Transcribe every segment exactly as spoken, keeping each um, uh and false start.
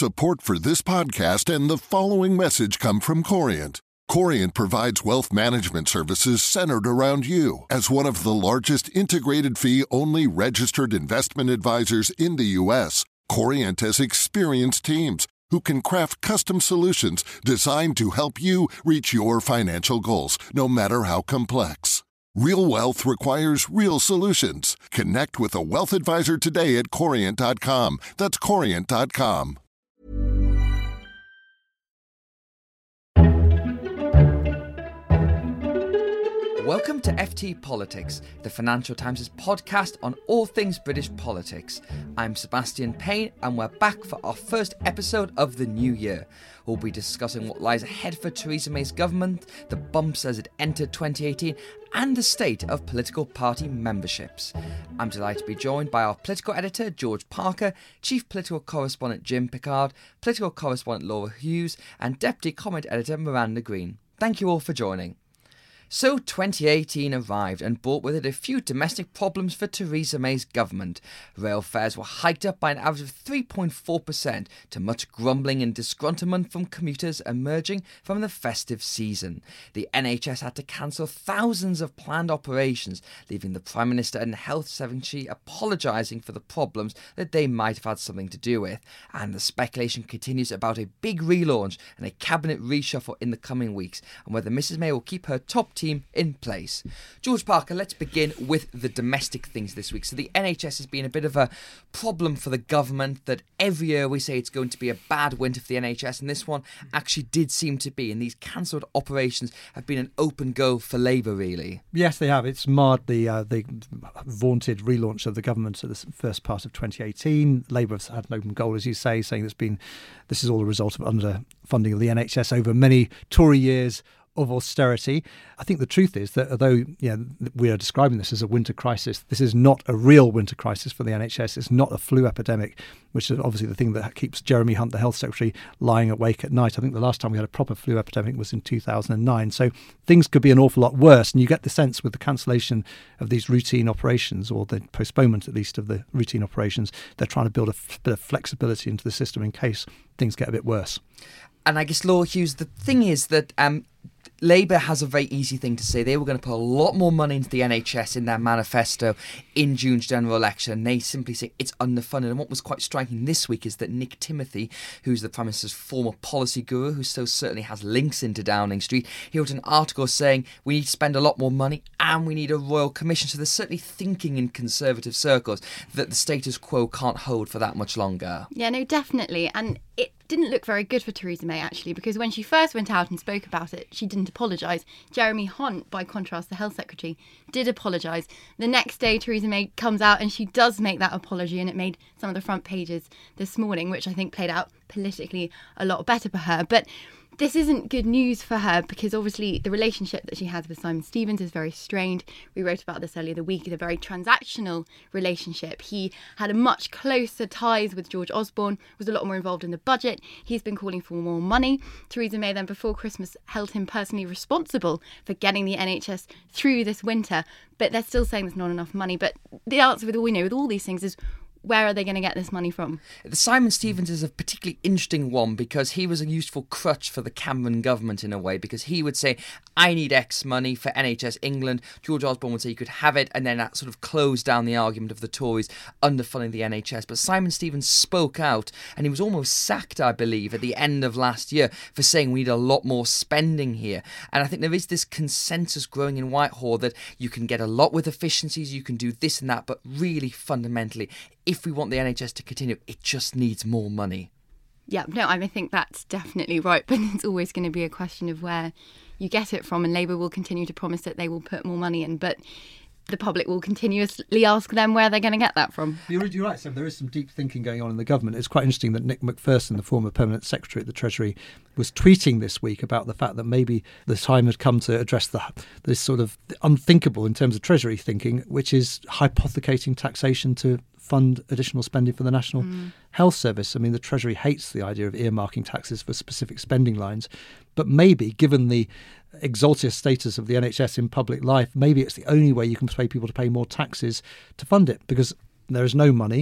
Support for this podcast and the following message come from Corient. Corient provides wealth management services centered around you. As one of the largest integrated fee-only registered investment advisors in the U S, Corient has experienced teams who can craft custom solutions designed to help you reach your financial goals, no matter how complex. Real wealth requires real solutions. Connect with a wealth advisor today at corient dot com. That's corient dot com. Welcome to F T Politics, the Financial Times' podcast on all things British politics. I'm Sebastian Payne, and we're back for our first episode of the new year. We'll be discussing what lies ahead for Theresa May's government, the bumps as it entered twenty eighteen, and the state of political party memberships. I'm delighted to be joined by our political editor, George Parker, chief political correspondent, Jim Pickard, political correspondent, Laura Hughes, and deputy comment editor, Miranda Green. Thank you all for joining. So twenty eighteen arrived and brought with it a few domestic problems for Theresa May's government. Rail fares were hiked up by an average of three point four percent, to much grumbling and disgruntlement from commuters emerging from the festive season. The N H S had to cancel thousands of planned operations, leaving the Prime Minister and Health Secretary apologising for the problems that they might have had something to do with. And the speculation continues about a big relaunch and a cabinet reshuffle in the coming weeks, and whether Missus May will keep her top team in place. George Parker, let's begin with the domestic things this week. So the N H S has been a bit of a problem for the government, that every year we say it's going to be a bad winter for the N H S, and this one actually did seem to be, and these cancelled operations have been an open goal for Labour, really. Yes, they have. It's marred the uh, the vaunted relaunch of the government at the first part of twenty eighteen. Labour has had an open goal, as you say, saying it's been this is all a result of underfunding of the N H S over many Tory years of austerity. I think the truth is that although you know, we are describing this as a winter crisis, this is not a real winter crisis for the N H S. It's not a flu epidemic, which is obviously the thing that keeps Jeremy Hunt, the Health Secretary, lying awake at night. I think the last time we had a proper flu epidemic was in two thousand nine. So things could be an awful lot worse. And you get the sense with the cancellation of these routine operations, or the postponement at least of the routine operations, they're trying to build a f- bit of flexibility into the system in case things get a bit worse. And I guess, Laura Hughes, the thing is that um, Labour has a very easy thing to say. They were going to put a lot more money into the N H S in their manifesto in June's general election. They simply say it's underfunded. And what was quite striking this week is that Nick Timothy, who's the Prime Minister's former policy guru, who so certainly has links into Downing Street, he wrote an article saying we need to spend a lot more money and we need a royal commission. So there's certainly thinking in Conservative circles that the status quo can't hold for that much longer. Yeah, no, definitely. And it didn't look very good for Theresa May, actually, because when she first went out and spoke about it, she didn't apologise. Jeremy Hunt, by contrast, the Health Secretary, did apologise. The next day, Theresa May comes out and she does make that apology, and it made some of the front pages this morning, which I think played out politically a lot better for her. But this isn't good news for her, because obviously the relationship that she has with Simon Stevens is very strained. We wrote about this earlier the week, the very transactional relationship. He had a much closer ties with George Osborne, was a lot more involved in the budget. He's been calling for more money. Theresa May then, before Christmas, held him personally responsible for getting the N H S through this winter. But they're still saying there's not enough money. But the answer with all we know with all these things is, where are they going to get this money from? The Simon Stevens is a particularly interesting one, because he was a useful crutch for the Cameron government in a way, because he would say, I need X money for N H S England. George Osborne would say you could have it, and then that sort of closed down the argument of the Tories underfunding the N H S. But Simon Stevens spoke out, and he was almost sacked, I believe, at the end of last year for saying we need a lot more spending here. And I think there is this consensus growing in Whitehall that you can get a lot with efficiencies, you can do this and that, but really fundamentally, if we want the N H S to continue, it just needs more money. Yeah, no, I think that's definitely right. But it's always going to be a question of where you get it from. And Labour will continue to promise that they will put more money in. But the public will continuously ask them where they're going to get that from. You're, you're right, Sam. There is some deep thinking going on in the government. It's quite interesting that Nick Macpherson, the former permanent secretary at the Treasury, was tweeting this week about the fact that maybe the time had come to address the, this sort of unthinkable in terms of Treasury thinking, which is hypothecating taxation to fund additional spending for the National mm. Health Service. I mean, the Treasury hates the idea of earmarking taxes for specific spending lines, but maybe, given the exalted status of the N H S in public life, maybe it's the only way you can persuade people to pay more taxes to fund it, because there is no money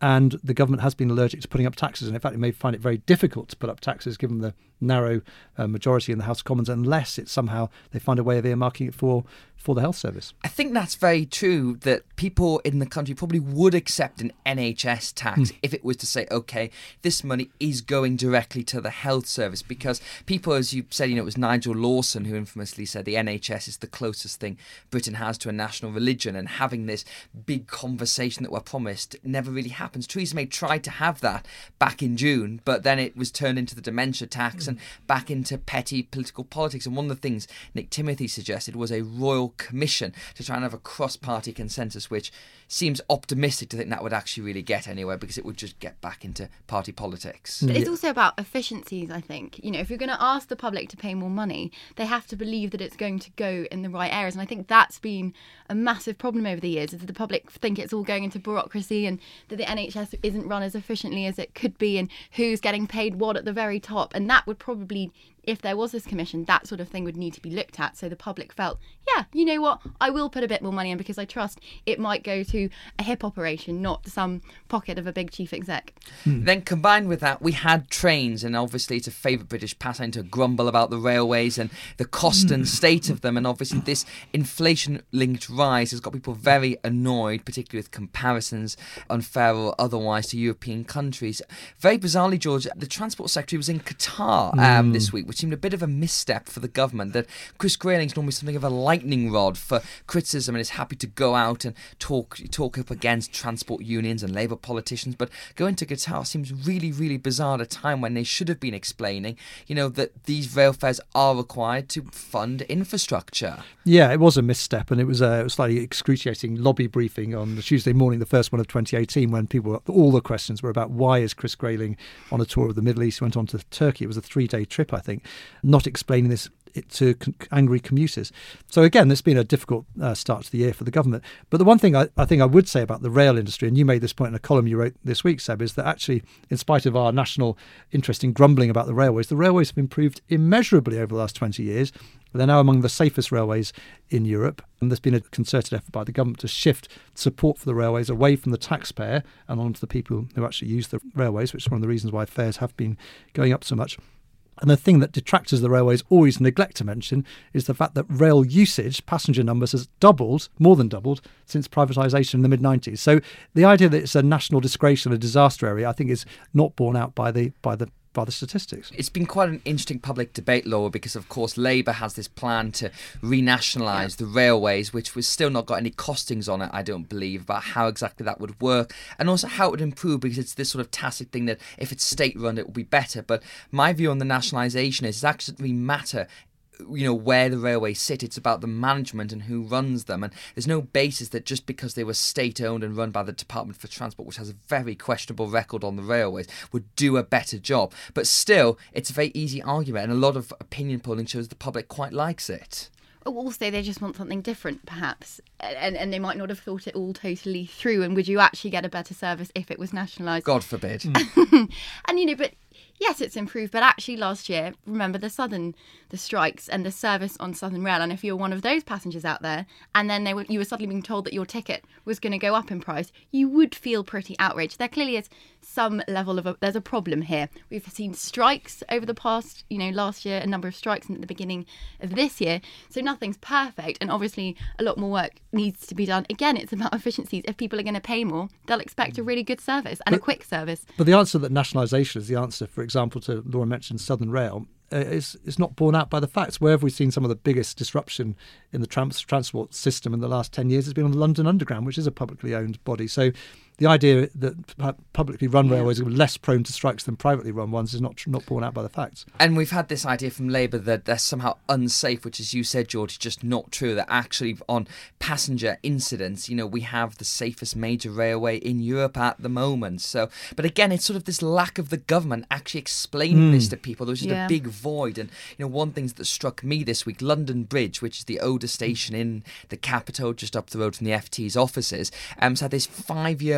And the government has been allergic to putting up taxes. And in fact, it may find it very difficult to put up taxes given the narrow uh, majority in the House of Commons, unless it's somehow they find a way of earmarking it for, for the health service. I think that's very true, that people in the country probably would accept an N H S tax mm. if it was to say, OK, this money is going directly to the health service. Because people, as you said, you know, it was Nigel Lawson who infamously said the N H S is the closest thing Britain has to a national religion, and having this big conversation that we're promised never really happens. Theresa May tried to have that back in June, but then it was turned into the dementia tax mm. and back into petty political politics. And one of the things Nick Timothy suggested was a royal commission to try and have a cross-party consensus, which seems optimistic to think that would actually really get anywhere, because it would just get back into party politics. But it's also about efficiencies, I think. You know, if you're going to ask the public to pay more money, they have to believe that it's going to go in the right areas. And I think that's been a massive problem over the years, is that the public think it's all going into bureaucracy and that the N H S isn't run as efficiently as it could be, and who's getting paid what at the very top. And that would probably, if there was this commission, that sort of thing would need to be looked at, so the public felt, yeah, you know what, I will put a bit more money in because I trust it might go to a hip operation, not some pocket of a big chief exec. Hmm. Then combined with that, we had trains, and obviously it's a favourite British pastime to grumble about the railways and the cost and state of them, and obviously this inflation-linked rise has got people very annoyed, particularly with comparisons, unfair or otherwise, to European countries. Very bizarrely, George, the Transport Secretary was in Qatar um, mm. this week, which seemed a bit of a misstep for the government, that Chris Grayling's normally something of a lightning rod for criticism and is happy to go out and talk talk up against transport unions and Labour politicians, but going to Qatar seems really, really bizarre at a time when they should have been explaining, you know, that these rail fares are required to fund infrastructure. Yeah, it was a misstep, and it was a slightly excruciating lobby briefing on the Tuesday morning, the first one of twenty eighteen, when people, all the questions were about why is Chris Grayling on a tour of the Middle East. He went on to Turkey. It was a three-day trip, I think, not explaining this to angry commuters. So again, there's been a difficult uh, start to the year for the government. But the one thing I, I think I would say about the rail industry, and you made this point in a column you wrote this week, Seb, is that actually, in spite of our national interest in grumbling about the railways, the railways have improved immeasurably over the last twenty years. They're now among the safest railways in Europe. And there's been a concerted effort by the government to shift support for the railways away from the taxpayer and onto the people who actually use the railways, which is one of the reasons why fares have been going up so much. And the thing that detractors of the railways always neglect to mention is the fact that rail usage, passenger numbers, has doubled, more than doubled, since privatisation in the mid nineties. So the idea that it's a national disgrace and a disaster area, I think, is not borne out by the by the by the statistics. It's been quite an interesting public debate, Laura, because of course Labour has this plan to renationalise yeah. the railways, which was still not got any costings on it, I don't believe, about how exactly that would work and also how it would improve, because it's this sort of tacit thing that if it's state-run it will be better. But my view on the nationalisation is it actually doesn't matter, you know, where the railways sit. It's about the management and who runs them, and there's no basis that just because they were state-owned and run by the Department for Transport, which has a very questionable record on the railways, would do a better job. But still, it's a very easy argument, and a lot of opinion polling shows the public quite likes it. Also, they just want something different, perhaps, and and they might not have thought it all totally through. And would you actually get a better service if it was nationalised? God forbid. Mm. And, you know, but yes, it's improved, but actually last year, remember the Southern, the strikes and the service on Southern Rail, and if you're one of those passengers out there, and then they were, you were suddenly being told that your ticket was going to go up in price, you would feel pretty outraged. There clearly is some level of a, there's a problem here. We've seen strikes over the past, you know, last year, a number of strikes at the beginning of this year, so nothing's perfect, and obviously a lot more work needs to be done. Again, it's about efficiencies. If people are going to pay more, they'll expect a really good service and but, a quick service. But the answer that nationalisation is the answer, for example, to Laura mentioned Southern Rail, uh, is, is not borne out by the facts. Where have we seen some of the biggest disruption in the trans- transport system in the last ten years has been on the London Underground, which is a publicly owned body. So the idea that publicly run yeah. railways are less prone to strikes than privately run ones is not not borne out by the facts. And we've had this idea from Labour that they're somehow unsafe, which, as you said, George, is just not true. That actually on passenger incidents, you know, we have the safest major railway in Europe at the moment. So, but again, it's sort of this lack of the government actually explaining mm. this to people. There was just yeah. a big void. And, you know, one thing that struck me this week, London Bridge, which is the oldest station in the capital, just up the road from the F T's offices, um, so had this five-year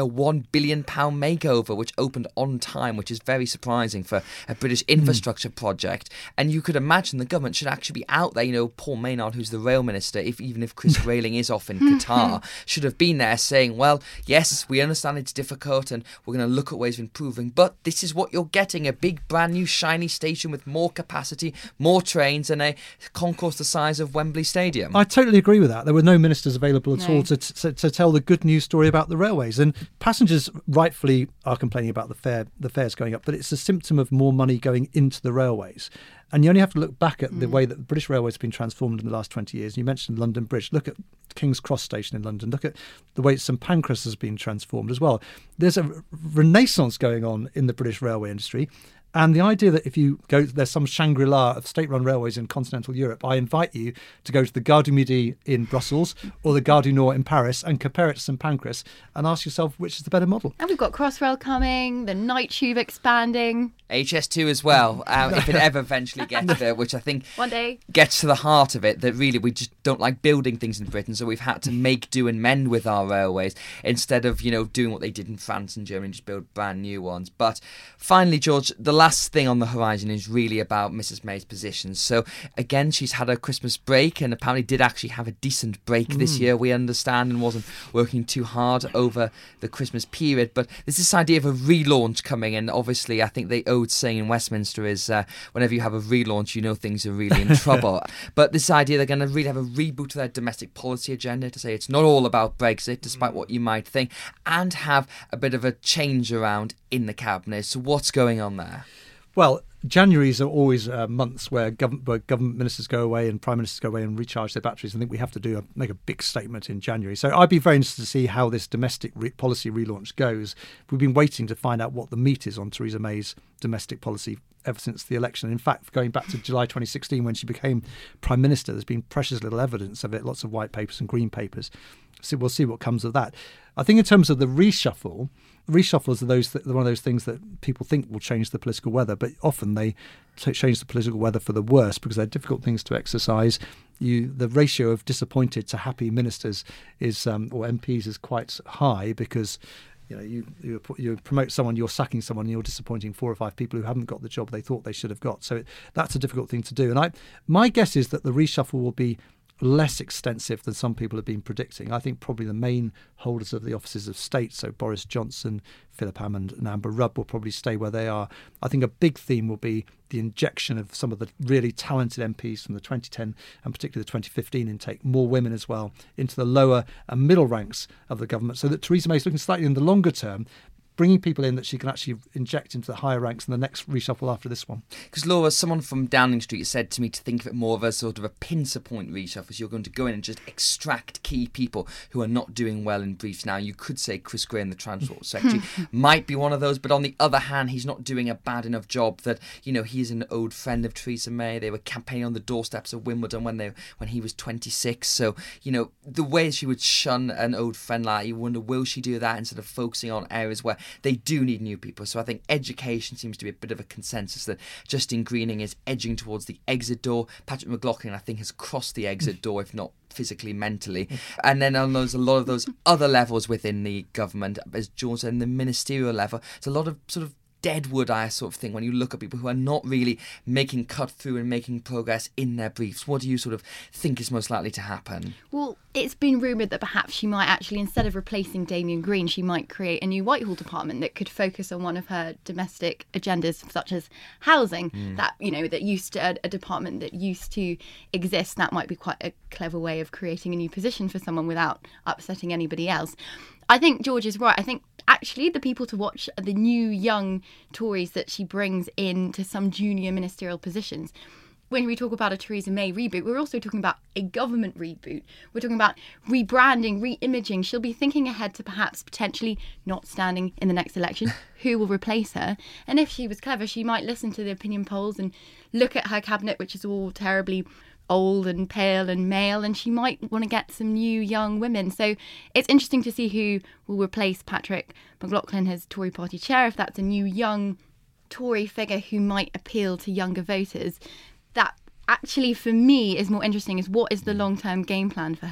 a one billion pound makeover, which opened on time, which is very surprising for a British infrastructure mm. project. And you could imagine the government should actually be out there. You know, Paul Maynard, who's the rail minister, if even if Chris Grayling is off in Qatar, should have been there saying, well, yes, we understand it's difficult and we're going to look at ways of improving, but this is what you're getting, a big brand new shiny station with more capacity, more trains, and a concourse the size of Wembley Stadium. I totally agree with that. There were no ministers available at no. all to, to to tell the good news story about the railways, and passengers rightfully are complaining about the fare the fares going up, but it's a symptom of more money going into the railways. And you only have to look back at the mm. way that the British Railways have been transformed in the last twenty years. You mentioned London Bridge. Look at King's Cross Station in London. Look at the way St Pancras has been transformed as well. There's a renaissance going on in the British railway industry. And the idea that if you go, there's some Shangri-La of state-run railways in continental Europe, I invite you to go to the Gare du Midi in Brussels or the Gare du Nord in Paris and compare it to St Pancras and ask yourself which is the better model. And we've got Crossrail coming, the Night Tube expanding. H S two as well, uh, if it ever eventually gets there, which I think one day gets to the heart of it, that really we just don't like building things in Britain, so we've had to make do and mend with our railways instead of, you know, doing what they did in France and Germany, just build brand new ones. But finally, George, the last thing on the horizon is really about Missus May's positions. So again, she's had a Christmas break and apparently did actually have a decent break mm. this year, we understand, and wasn't working too hard over the Christmas period. But there's this idea of a relaunch coming, and obviously I think the old saying in Westminster is uh, whenever you have a relaunch, you know things are really in trouble. But this idea they're going to really have a reboot to their domestic policy agenda, to say it's not all about Brexit, despite mm. what you might think, and have a bit of a change around in the cabinet. So what's going on there? Well, Januaries are always uh, months where government, where government ministers go away and prime ministers go away and recharge their batteries. I think we have to do a, make a big statement in January. So I'd be very interested to see how this domestic re- policy relaunch goes. We've been waiting to find out what the meat is on Theresa May's domestic policy ever since the election. In fact, going back to July twenty sixteen when she became prime minister, there's been precious little evidence of it, lots of white papers and green papers. So we'll see what comes of that. I think in terms of the reshuffle, reshuffles are those th- one of those things that people think will change the political weather, but often they t- change the political weather for the worse because they're difficult things to exercise. You, the ratio of disappointed to happy ministers is um, or M Ps is quite high because you know you, you you promote someone, you're sacking someone, and you're disappointing four or five people who haven't got the job they thought they should have got. So it, that's a difficult thing to do. And I, my guess is that the reshuffle will be less extensive than some people have been predicting. I think probably the main holders of the offices of state, so Boris Johnson, Philip Hammond and Amber Rudd, will probably stay where they are. I think a big theme will be the injection of some of the really talented M Ps from the twenty ten and particularly the twenty fifteen intake, more women as well, into the lower and middle ranks of the government, so that Theresa May is looking slightly in the longer term, bringing people in that she can actually inject into the higher ranks in the next reshuffle after this one. Because Laura, someone from Downing Street said to me to think of it more of a sort of a pincer point reshuffle. So you're going to go in and just extract key people who are not doing well in briefs now. You could say Chris Graham, the Transport Secretary, might be one of those. But on the other hand, he's not doing a bad enough job that, you know, he is an old friend of Theresa May. They were campaigning on the doorsteps of Wimbledon when they when he was twenty-six. So, you know, the way she would shun an old friend like that, you wonder, will she do that instead of focusing on areas where they do need new people? So I think education seems to be a bit of a consensus that Justine Greening is edging towards the exit door. Patrick McLaughlin, I think, has crossed the exit door, if not physically, mentally. And then on those, a lot of those other levels within the government, as George said, in the ministerial level, it's a lot of sort of deadwood eye sort of thing when you look at people who are not really making cut through and making progress in their briefs. What do you sort of think is most likely to happen? Well, it's been rumoured that perhaps she might actually, instead of replacing Damien Green, she might create a new Whitehall department that could focus on one of her domestic agendas, such as housing. Mm. That, you know, that used to, a, a department that used to exist. That might be quite a clever way of creating a new position for someone without upsetting anybody else. I think George is right. I think actually the people to watch are the new young Tories that she brings into some junior ministerial positions. When we talk about a Theresa May reboot, we're also talking about a government reboot. We're talking about rebranding, re-imaging. She'll be thinking ahead to perhaps potentially not standing in the next election. Who will replace her? And if she was clever, she might listen to the opinion polls and look at her cabinet, which is all terribly old and pale and male, and she might want to get some new young women. So it's interesting to see who will replace Patrick McLaughlin as Tory party chair, if that's a new young Tory figure who might appeal to younger voters. That actually, for me, is more interesting, is what is the long-term game plan for her?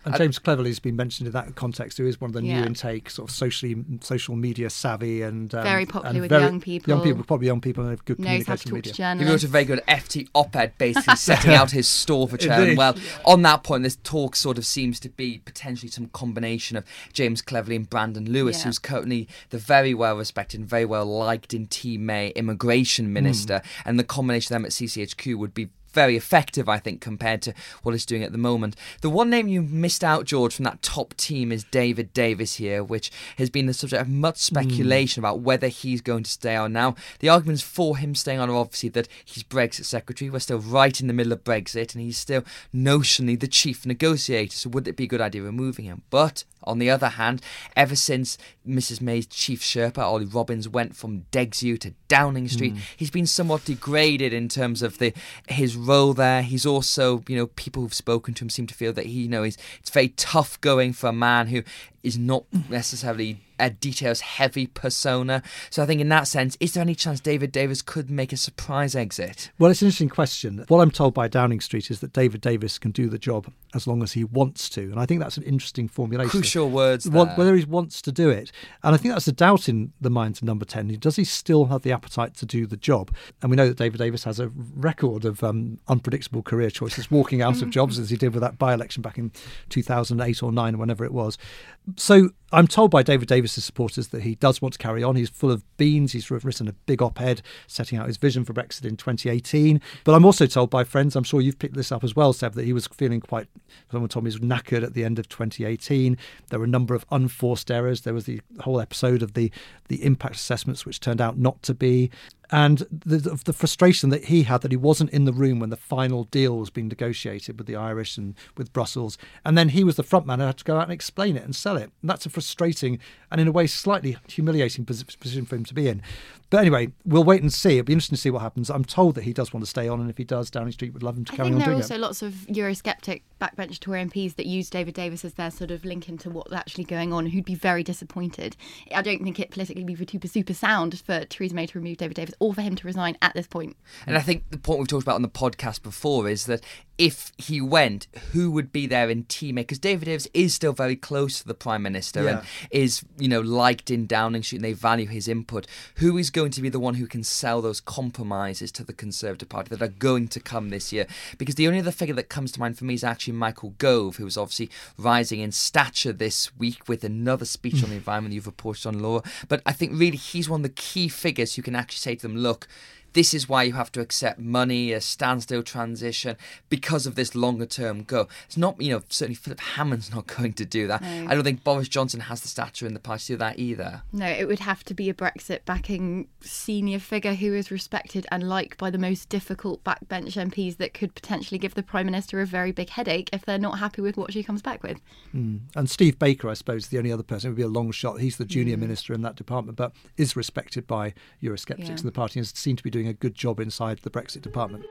And James Cleverly's been mentioned in that context, who is one of the new Yeah. intake, sort of socially, social media savvy and um, Very popular and with very- young people. Young people, probably young people, and have good Knows how to communication talk media. to He wrote a journalists. very good F T op-ed basically setting out his stall for chair. And Indeed. well, on that point, this talk sort of seems to be potentially some combination of James Cleverly and Brandon Lewis, Yeah. who's currently the very well respected and very well liked in Team May immigration minister. Mm. And the combination of them at C C H Q would be very effective, I think, compared to what it's doing at the moment. The one name you missed out, George, from that top team is David Davis here, which has been the subject of much speculation mm. about whether he's going to stay on. Now, the arguments for him staying on are obviously that he's Brexit secretary. We're still right in the middle of Brexit, and he's still notionally the chief negotiator. So would it be a good idea removing him? But on the other hand, ever since Missus May's chief Sherpa, Ollie Robbins, went from Degsu to Downing Street, mm. he's been somewhat degraded in terms of the his role there. He's also, you know, people who've spoken to him seem to feel that he, you know, he's, it's very tough going for a man who is not necessarily a details-heavy persona. So I think in that sense, is there any chance David Davis could make a surprise exit? Well, it's an interesting question. What I'm told by Downing Street is that David Davis can do the job as long as he wants to. And I think that's an interesting formulation. Crucial words there. What, whether he wants to do it. And I think that's a doubt in the minds of number ten. Does he still have the appetite to do the job? And we know that David Davis has a record of um, unpredictable career choices, walking out of jobs as he did with that by-election back in two thousand eight or nine, or whenever it was. So I'm told by David Davis's supporters that he does want to carry on. He's full of beans. He's written a big op-ed setting out his vision for Brexit in twenty eighteen. But I'm also told by friends, I'm sure you've picked this up as well, Seb, that he was feeling quite, someone told me he was knackered at the end of twenty eighteen. There were a number of unforced errors. There was the whole episode of the, the impact assessments, which turned out not to be. And the, the frustration that he had that he wasn't in the room when the final deal was being negotiated with the Irish and with Brussels. And then he was the front man and had to go out and explain it and sell it. And that's a frustrating and in a way slightly humiliating position for him to be in. But anyway, we'll wait and see. It'll be interesting to see what happens. I'm told that he does want to stay on, and if he does, Downing Street would love him to I carry think on there are doing also it. lots of Eurosceptic backbench Tory M Ps that use David Davis as their sort of link into what's actually going on, who'd be very disappointed. I don't think it politically be super, super sound for Theresa May to remove David Davis or for him to resign at this point. And I think the point we've talked about on the podcast before is that if he went, who would be there in team? Because David Davis is still very close to the Prime Minister Yeah. and is, you know, liked in Downing Street, and they value his input. Who is going to be the one who can sell those compromises to the Conservative Party that are going to come this year? Because the only other figure that comes to mind for me is actually Michael Gove, who was obviously rising in stature this week with another speech on the environment you've reported on, Laura. But I think really he's one of the key figures who can actually say to them, look, this is why you have to accept money, a standstill transition, because of this longer term goal. It's not, you know, certainly Philip Hammond's not going to do that. No. I don't think Boris Johnson has the stature in the party to do that either. No, it would have to be a Brexit backing senior figure who is respected and liked by the most difficult backbench M Ps that could potentially give the Prime Minister a very big headache if they're not happy with what she comes back with. Mm. And Steve Baker, I suppose, is the only other person. It would be a long shot. He's the junior mm. minister in that department, but is respected by Eurosceptics Yeah. in the party and seems to be doing a good job inside the Brexit department.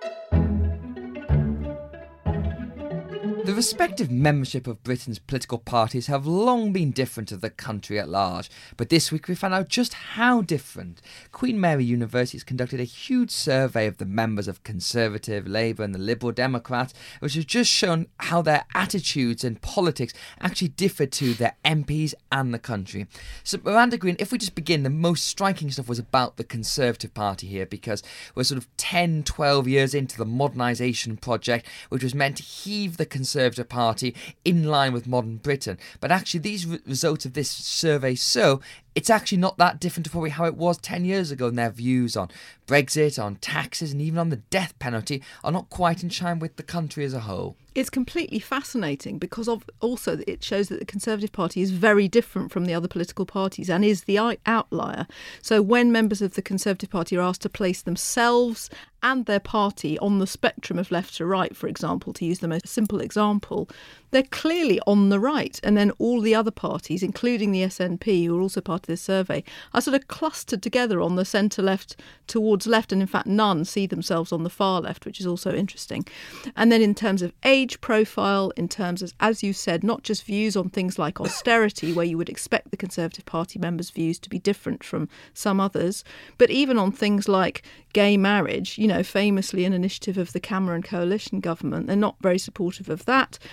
The respective membership of Britain's political parties have long been different to the country at large, but this week we found out just how different. Queen Mary University has conducted a huge survey of the members of Conservative, Labour and the Liberal Democrats, which has just shown how their attitudes in politics actually differ to their M Ps and the country. So Miranda Green, if we just begin, the most striking stuff was about the Conservative Party here, because we're sort of ten, twelve years into the modernisation project, which was meant to heave the Conservative Conservative Party in line with modern Britain. But actually these re- results of this survey show it's actually not that different to probably how it was ten years ago, and their views on Brexit, on taxes and even on the death penalty are not quite in line with the country as a whole. It's completely fascinating because of also it shows that the Conservative Party is very different from the other political parties and is the outlier. So when members of the Conservative Party are asked to place themselves and their party on the spectrum of left to right, for example, to use the most simple example, they're clearly on the right. And then all the other parties, including the S N P, who are also part of this survey, are sort of clustered together on the centre-left towards left. And in fact, none see themselves on the far left, which is also interesting. And then in terms of age profile, in terms of, as you said, not just views on things like austerity, where you would expect the Conservative Party members' views to be different from some others, but even on things like gay marriage, you know, famously an initiative of the Cameron coalition government. They're not very supportive of that.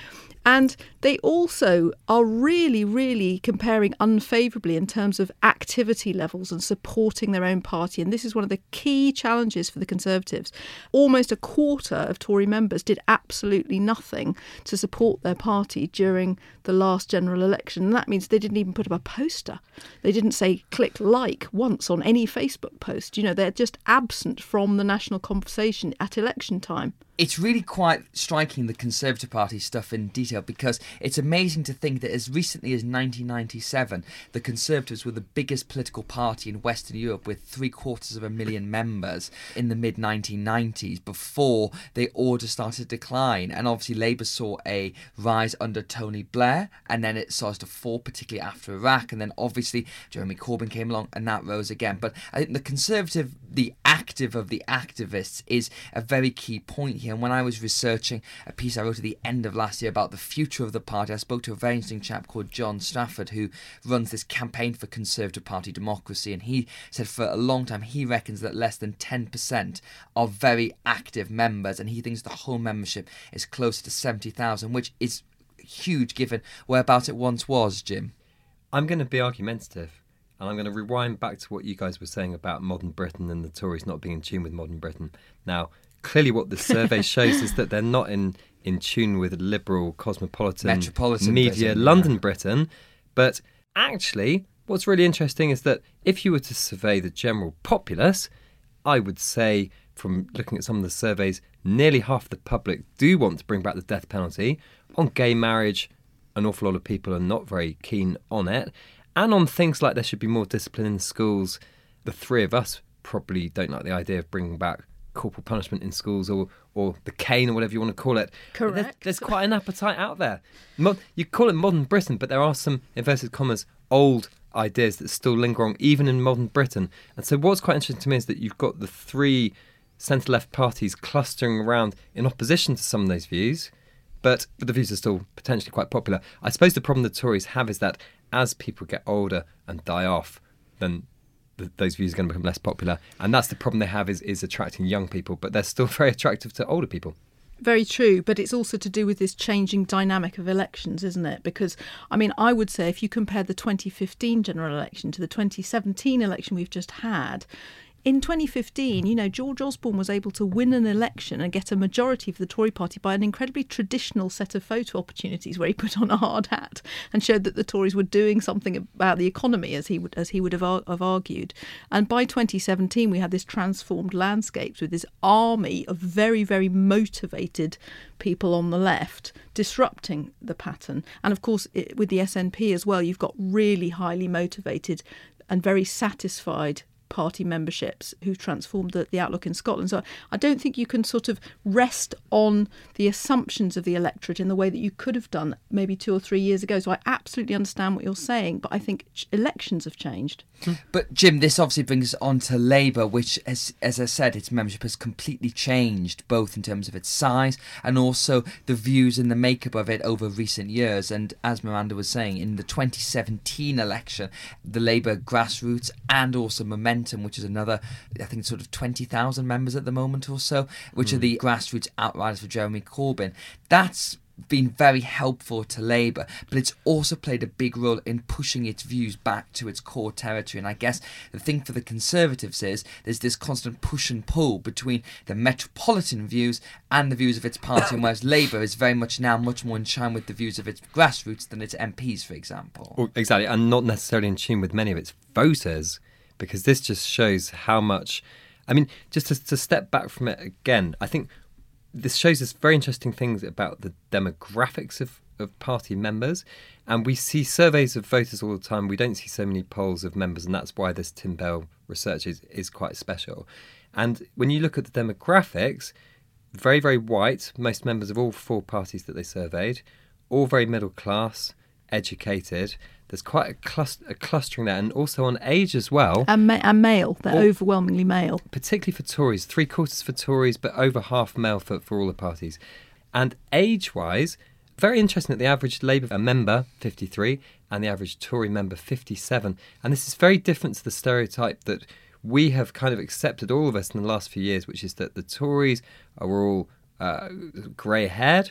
And they also are really, really comparing unfavourably in terms of activity levels and supporting their own party. And this is one of the key challenges for the Conservatives. Almost a quarter of Tory members did absolutely nothing to support their party during the last general election. And that means they didn't even put up a poster. They didn't say click like once on any Facebook post. You know, they're just absent from the national conversation at election time. It's really quite striking, the Conservative Party stuff in detail, because it's amazing to think that as recently as nineteen ninety-seven, the Conservatives were the biggest political party in Western Europe with three quarters of a million members in the mid nineteen nineties before the order started to decline. And obviously Labour saw a rise under Tony Blair, and then it started to fall, particularly after Iraq. And then obviously Jeremy Corbyn came along and that rose again. But I think the Conservative, the active of the activists, is a very key point here. And when I was researching a piece I wrote at the end of last year about the future of the party, I spoke to a very interesting chap called John Strafford, who runs this campaign for Conservative Party democracy. And he said for a long time he reckons that less than ten percent are very active members, and he thinks the whole membership is closer to seventy thousand, which is huge given whereabouts it once was, Jim. I'm going to be argumentative. And I'm going to rewind back to what you guys were saying about modern Britain and the Tories not being in tune with modern Britain. Now, clearly what this survey shows is that they're not in, in tune with liberal, cosmopolitan, Metropolitan media Britain, London yeah. Britain. But actually, what's really interesting is that if you were to survey the general populace, I would say, from looking at some of the surveys, nearly half the public do want to bring back the death penalty. On gay marriage, an awful lot of people are not very keen on it. And on things like there should be more discipline in schools, the three of us probably don't like the idea of bringing back corporal punishment in schools, or, or the cane, or whatever you want to call it. Correct. There's, there's quite an appetite out there. Mo- you call it modern Britain, but there are some, inverted commas, old ideas that still linger on, even in modern Britain. And so what's quite interesting to me is that you've got the three centre-left parties clustering around in opposition to some of those views, but, but the views are still potentially quite popular. I suppose the problem the Tories have is that as people get older and die off, then th- those views are going to become less popular. And that's the problem they have, is, is attracting young people, but they're still very attractive to older people. Very true, but it's also to do with this changing dynamic of elections, isn't it? Because, I mean, I would say if you compare the twenty fifteen general election to the twenty seventeen election we've just had, in twenty fifteen, you know, George Osborne was able to win an election and get a majority for the Tory party by an incredibly traditional set of photo opportunities, where he put on a hard hat and showed that the Tories were doing something about the economy, as he would as he would have, ar- have argued. And by twenty seventeen, we had this transformed landscape with this army of very, very motivated people on the left disrupting the pattern. And of course, it, with the S N P as well, you've got really highly motivated and very satisfied party memberships who've transformed the, the outlook in Scotland. So I don't think you can sort of rest on the assumptions of the electorate in the way that you could have done maybe two or three years ago. So I absolutely understand what you're saying, but I think elections have changed. But Jim, this obviously brings us on to Labour, which, as, as I said, its membership has completely changed, both in terms of its size and also the views and the makeup of it over recent years. And as Miranda was saying, in the twenty seventeen election, the Labour grassroots and also Momentum, which is another, I think, sort of twenty thousand members at the moment or so, which mm. are the grassroots outriders for Jeremy Corbyn, that's been very helpful to Labour, but it's also played a big role in pushing its views back to its core territory. And I guess the thing for the Conservatives is there's this constant push and pull between the metropolitan views and the views of its party, and whereas Labour is very much now much more in tune with the views of its grassroots than its M Ps, for example. Well, exactly, and not necessarily in tune with many of its voters, because this just shows how much... I mean, just to, to step back from it again, I think this shows us very interesting things about the demographics of, of party members. And we see surveys of voters all the time. We don't see so many polls of members, and that's why this Tim Bell research is, is quite special. And when you look at the demographics, very, very white, most members of all four parties that they surveyed, all very middle class, educated. There's quite a, cluster, a clustering there, and also on age as well. And, ma- and male, they're or, overwhelmingly male. Particularly for Tories, three quarters for Tories, but over half male for, for all the parties. And age-wise, very interesting that the average Labour member, fifty-three, and the average Tory member, fifty-seven. And this is very different to the stereotype that we have kind of accepted, all of us, in the last few years, which is that the Tories are all uh, grey-haired,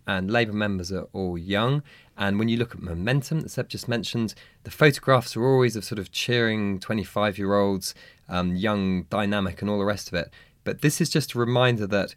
and Labour members are all young. And when you look at momentum that Seb just mentioned, the photographs are always of sort of cheering twenty-five-year-olds, um, young, dynamic, and all the rest of it. But this is just a reminder that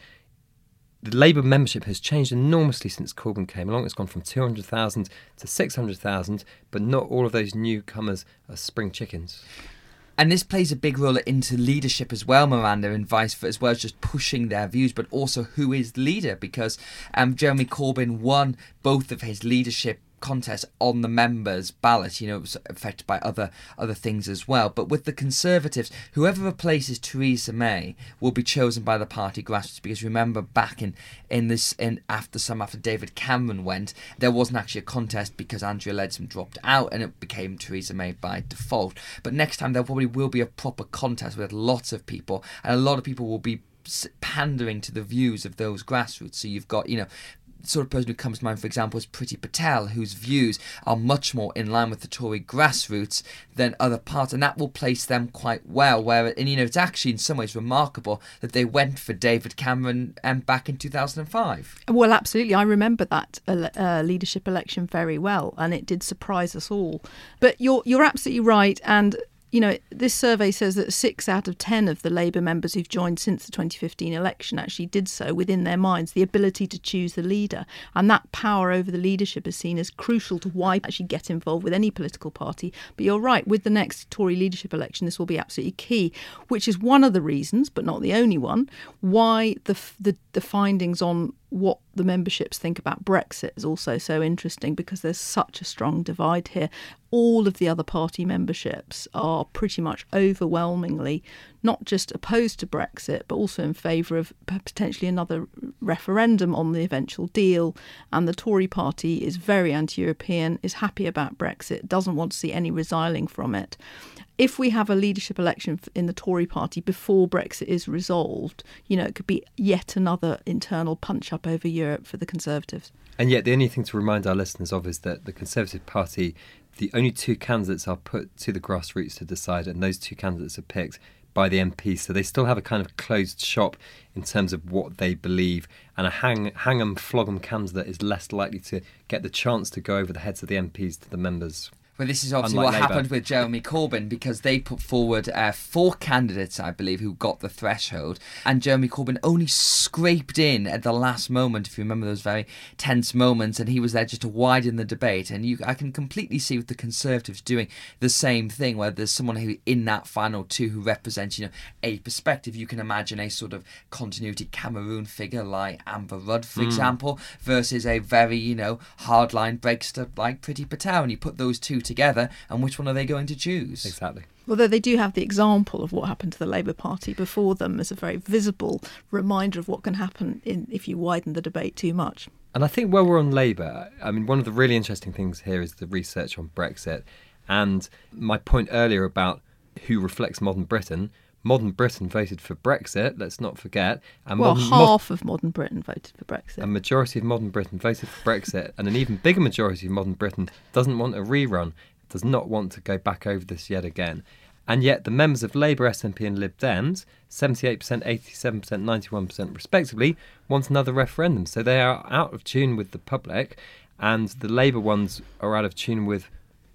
the Labour membership has changed enormously since Corbyn came along. It's gone from two hundred thousand to six hundred thousand, but not all of those newcomers are spring chickens. And this plays a big role into leadership as well, Miranda, and vice versa, as well as just pushing their views, but also who is leader, because um, Jeremy Corbyn won both of his leadership contests on the members' ballot. You know, it was affected by other other things as well. But with the Conservatives, whoever replaces Theresa May will be chosen by the party grassroots, because remember back in, in this in after some after David Cameron went, there wasn't actually a contest because Andrea Leadsom dropped out and it became Theresa May by default. But next time there probably will be a proper contest with lots of people, and a lot of people will be pandering to the views of those grassroots. So you've got, you know, sort of person who comes to mind, for example, is Priti Patel, whose views are much more in line with the Tory grassroots than other parts, and that will place them quite well. Where, and you know, it's actually in some ways remarkable that they went for David Cameron um, back in two thousand five. Well, absolutely. I remember that uh, leadership election very well, and it did surprise us all. But you're you're absolutely right, and you know, this survey says that six out of ten of the Labour members who've joined since the twenty fifteen election actually did so within their minds, the ability to choose the leader. And that power over the leadership is seen as crucial to why actually get involved with any political party. But you're right, with the next Tory leadership election, this will be absolutely key, which is one of the reasons, but not the only one, why the the, the findings on what the memberships think about Brexit is also so interesting, because there's such a strong divide here. All of the other party memberships are pretty much overwhelmingly not just opposed to Brexit, but also in favour of potentially another referendum on the eventual deal. And the Tory party is very anti-European, is happy about Brexit, doesn't want to see any resiling from it. If we have a leadership election in the Tory party before Brexit is resolved, you know, it could be yet another internal punch-up over Europe for the Conservatives. And yet the only thing to remind our listeners of is that the Conservative Party, the only two candidates are put to the grassroots to decide, and those two candidates are picked by the M Ps. So they still have a kind of closed shop in terms of what they believe, and a hang, hang 'em, flog 'em candidate is less likely to get the chance to go over the heads of the M Ps to the members. Well, this is obviously Unlike what Labour. happened with Jeremy Corbyn, because they put forward uh, four candidates, I believe, who got the threshold, and Jeremy Corbyn only scraped in at the last moment, if you remember those very tense moments, and he was there just to widen the debate. And you, I can completely see with the Conservatives doing the same thing, where there's someone who in that final two who represents, you know, a perspective. You can imagine a sort of continuity Cameroon figure like Amber Rudd, for mm. example, versus a very, you know, hardline Brexiter like Priti Patel, and you put those two together, and which one are they going to choose? Exactly. Although they do have the example of what happened to the Labour Party before them as a very visible reminder of what can happen in, if you widen the debate too much. And I think while we're on Labour, I mean, one of the really interesting things here is the research on Brexit, and my point earlier about who reflects modern Britain. Modern Britain voted for Brexit, let's not forget. And well, modern, half mo- of modern Britain voted for Brexit. A majority of modern Britain voted for Brexit, and an even bigger majority of modern Britain doesn't want a rerun, does not want to go back over this yet again. And yet the members of Labour, S N P and Lib Dems, seventy-eight percent, eighty-seven percent, ninety-one percent respectively, want another referendum. So they are out of tune with the public, and the Labour ones are out of tune with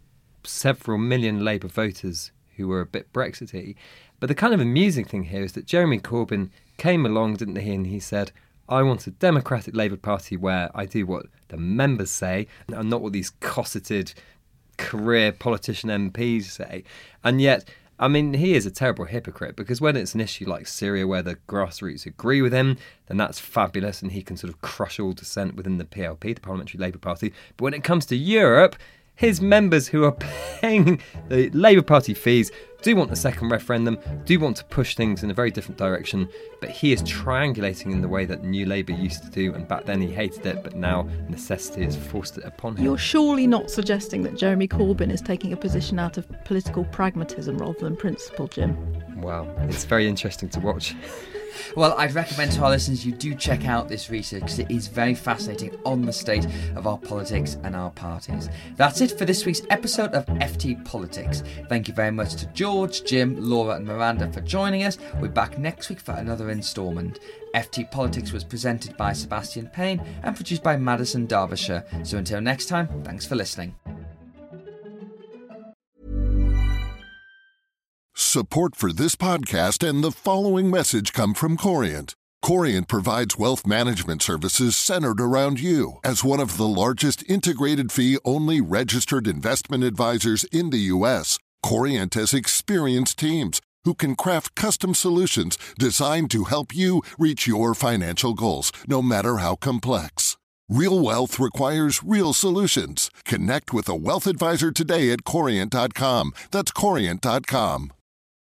several million Labour voters who were a bit Brexity. But the kind of amusing thing here is that Jeremy Corbyn came along, didn't he, and he said, I want a democratic Labour Party where I do what the members say and not what these cosseted career politician M Ps say. And yet, I mean, he is a terrible hypocrite, because when it's an issue like Syria where the grassroots agree with him, then that's fabulous and he can sort of crush all dissent within the P L P, the Parliamentary Labour Party. But when it comes to Europe, his members who are paying the Labour Party fees do want a second referendum, do want to push things in a very different direction, but he is triangulating in the way that New Labour used to do, and back then he hated it, but now necessity has forced it upon him. You're surely not suggesting that Jeremy Corbyn is taking a position out of political pragmatism rather than principle, Jim? Well, it's very interesting to watch Well, I'd recommend to our listeners you do check out this research because it is very fascinating on the state of our politics and our parties. That's it for this week's episode of F T Politics. Thank you very much to George, Jim, Laura and Miranda for joining us. We're back next week for another instalment. F T Politics was presented by Sebastian Payne and produced by Madison Derbyshire. So until next time, thanks for listening. Support for this podcast and the following message come from Corient. Corient provides wealth management services centered around you. As one of the largest integrated fee-only registered investment advisors in the U S, Corient has experienced teams who can craft custom solutions designed to help you reach your financial goals, no matter how complex. Real wealth requires real solutions. Connect with a wealth advisor today at Corient dot com. That's Corient dot com.